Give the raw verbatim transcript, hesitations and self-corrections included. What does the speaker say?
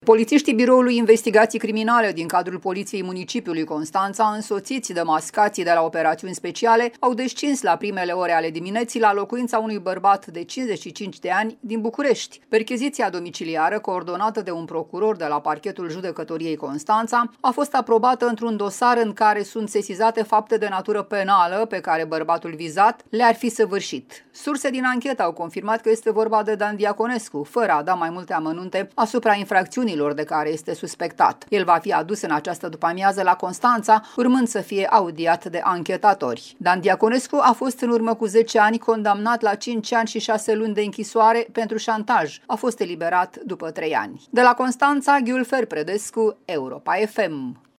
Polițiștii Biroului Investigații Criminale din cadrul Poliției Municipiului Constanța, însoțiți de mascații de la operațiuni speciale, au descins la primele ore ale dimineții la locuința unui bărbat de cincizeci și cinci de ani din București. Percheziția domiciliară, coordonată de un procuror de la parchetul judecătoriei Constanța, a fost aprobată într-un dosar în care sunt sesizate fapte de natură penală pe care bărbatul vizat le-ar fi săvârșit. Surse din anchetă au confirmat că este vorba de Dan Diaconescu, fără a da mai multe amănunte asupra infracțiunilor de care este suspectat. El va fi adus în această după-amiază la Constanța, urmând să fie audiat de anchetatori. Dan Diaconescu a fost în urmă cu zece ani condamnat la cinci ani și șase luni de închisoare pentru șantaj. A fost eliberat după trei ani. De la Constanța, Ghiulfer Predescu, Europa F M.